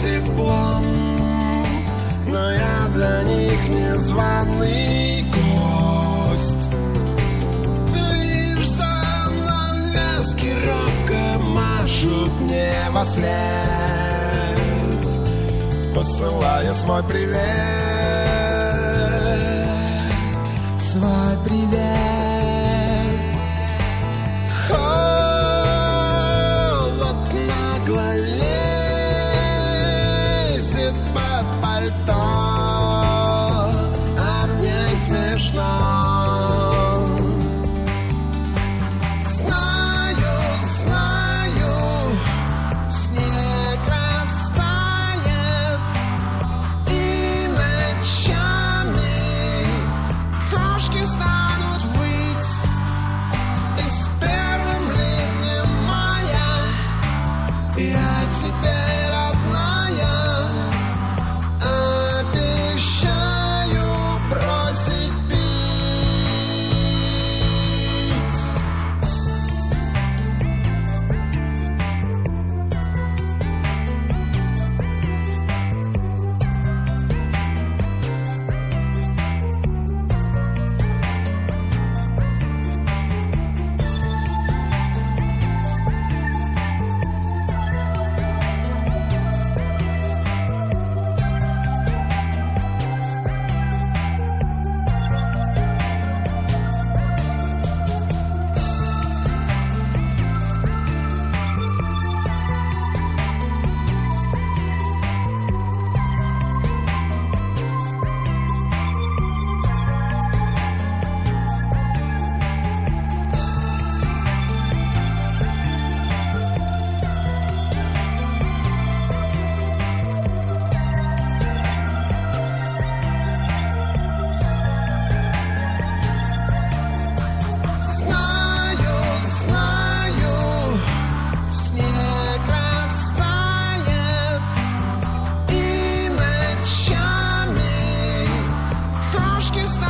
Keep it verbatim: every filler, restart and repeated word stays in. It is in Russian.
теплом, но я для них незваный гость. Лишь занавески робко машут мне во след, посылая свой привет, свой привет. Холод нагло лезет под пальто, а мне смешно. Знаю, знаю, снег растает, и ночами кошки станут выть, и с первым ливнем мая я теперь родная обещаю бросить пить. Знаю, знаю, снег растает, и ночами кошки станут